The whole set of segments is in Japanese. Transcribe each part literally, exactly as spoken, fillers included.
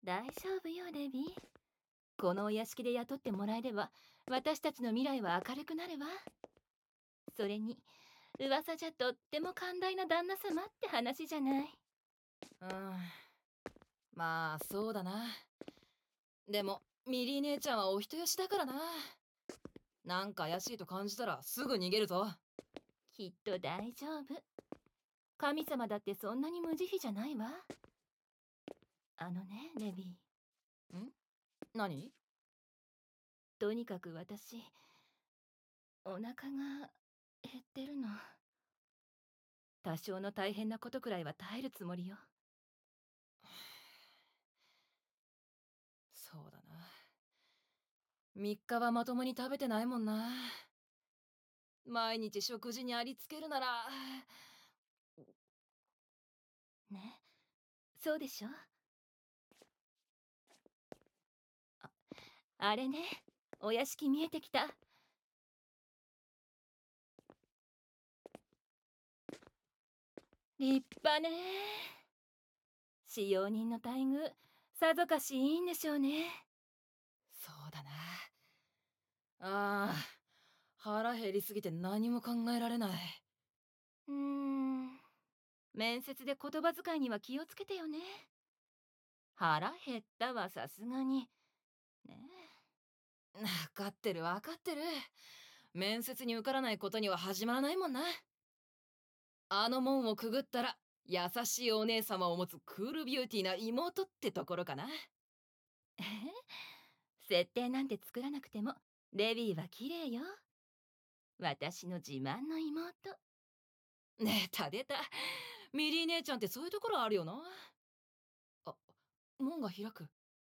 大丈夫よ、レビー。このお屋敷で雇ってもらえれば、私たちの未来は明るくなるわ。それに、噂じゃとっても寛大な旦那様って話じゃない。 うん、まあそうだな。でもミリー姉ちゃんはお人よしだからな。なんか怪しいと感じたらすぐ逃げるぞ。 きっと大丈夫。神様だってそんなに無慈悲じゃないわ。あのね、レビー。ん？何？ とにかく私、お腹が減ってるの。多少の大変なことくらいは耐えるつもりよ。 そうだな。みっかはまともに食べてないもんな。毎日食事にありつけるなら。 ね、そうでしょ。あ、あれね、お屋敷見えてきた。立派ね。使用人の待遇、さぞかしいいんでしょうね。 そうだな。ああ、腹減りすぎて何も考えられない。 うーん、面接で言葉遣いには気をつけてよね。腹減ったはさすがに。ね分かってる分かってる。面接に受からないことには始まらないもんな。あの門をくぐったら優しいお姉様を持つクールビューティーな妹ってところかな。 え設定なんて作らなくても、レビーは綺麗よ。私の自慢の妹。 出た出た。ミリー姉ちゃんってそういうところあるよな。あ、門が開く。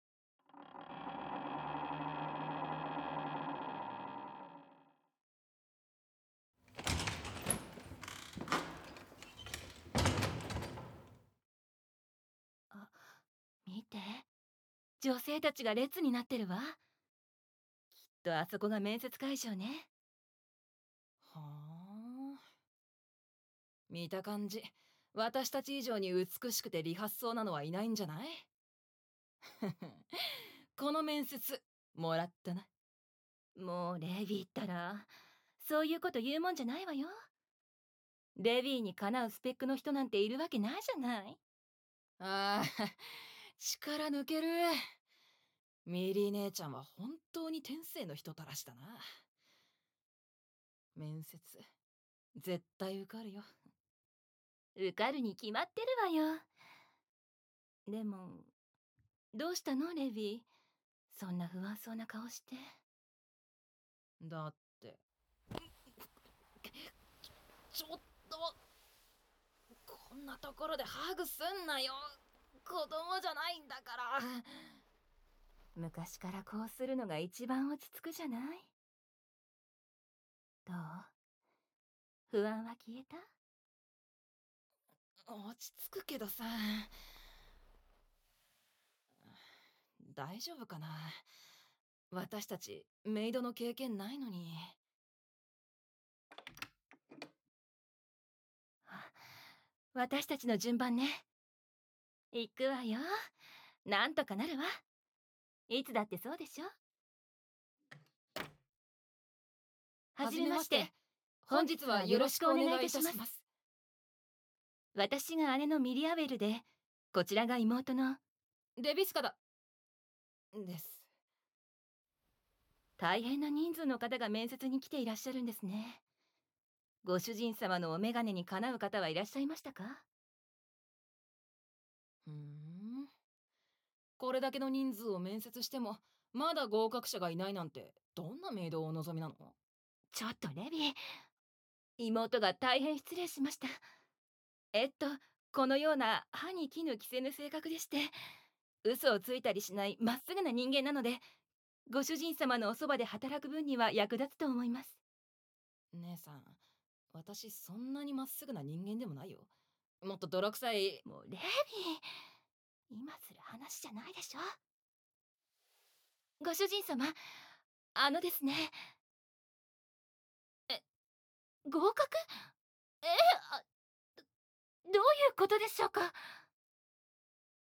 あ、見て。女性たちが列になってるわ。きっとあそこが面接会場ね。 はあ。見た感じ、私たち以上に美しくて利発そうなのはいないんじゃない？この面接もらったな。 もうレビーったら、そういうこと言うもんじゃないわよ。レビーにかなうスペックの人なんているわけないじゃない。 ああ、力抜ける。ミリー姉ちゃんは本当に天性の人たらしだな。面接絶対受かるよ。 受かるに決まってるわよ。でも、どうしたのレビー。そんな不安そうな顔して。 だってちょっと、こんなところでハグすんなよ。子供じゃないんだから。 昔からこうするのが一番落ち着くじゃない。どう？不安は消えた？ 落ち着くけどさ。大丈夫かな。私たちメイドの経験ないのに。 あ、私たちの順番ね。行くわよ。なんとかなるわ。いつだってそうでしょ。はじめまして。 本日はよろしくお願いいたします。 私が姉のミリアウェルで、こちらが妹のデビスカだ。です。 大変な人数の方が面接に来ていらっしゃるんですね。ご主人様のお眼鏡にかなう方はいらっしゃいましたか？ ふん。これだけの人数を面接してもまだ合格者がいないなんて、どんなメイドをお望みなの？ ちょっとレビー、妹が大変失礼しました。えっとこのような歯に衣着せぬ性格でして、嘘をついたりしないまっすぐな人間なので、ご主人様のおそばで働く分には役立つと思います。 姉さん、私そんなにまっすぐな人間でもないよ。もっと泥臭い。 もうレビー、今する話じゃないでしょ。ご主人様、あのですね。え、合格？えあ、どういうことでしょうか。